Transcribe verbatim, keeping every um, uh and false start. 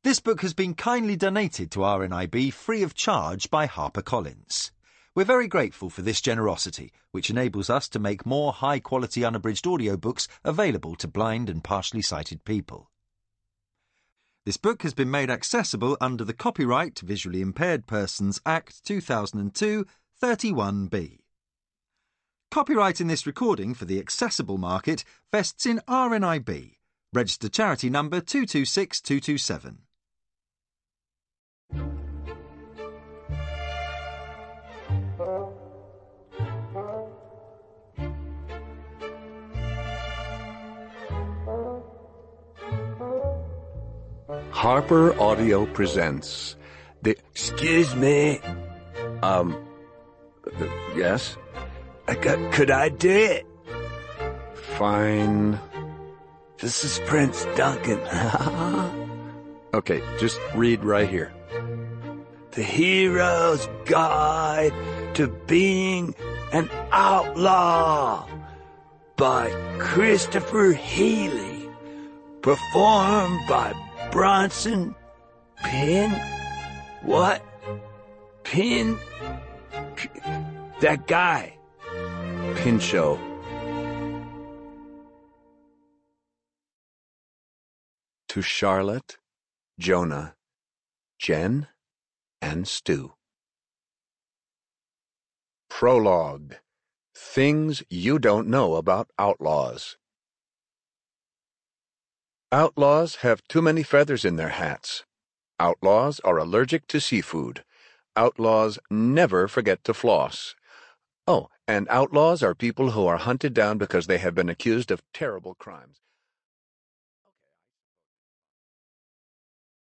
This book has been kindly donated to R N I B free of charge by HarperCollins. We're very grateful for this generosity, which enables us to make more high-quality unabridged audiobooks available to blind and partially sighted people. This book has been made accessible under the Copyright Visually Impaired Persons Act two thousand two, thirty-one B. Copyright in this recording for the accessible market vests in R N I B, registered charity number two two six two two seven. Harper Audio presents the... Excuse me. Um, uh, yes? I got, could I do it? Fine. This is Prince Duncan. Okay, just read right here. The Hero's Guide to Being an Outlaw by Christopher Healy. Performed by Bronson Pin? What? Pin? P that guy. Pinchot. To Charlotte, Jonah, Jen, and Stu. Prologue. Things you don't know about outlaws. Outlaws have too many feathers in their hats. Outlaws are allergic to seafood. Outlaws never forget to floss. Oh, and outlaws are people who are hunted down because they have been accused of terrible crimes.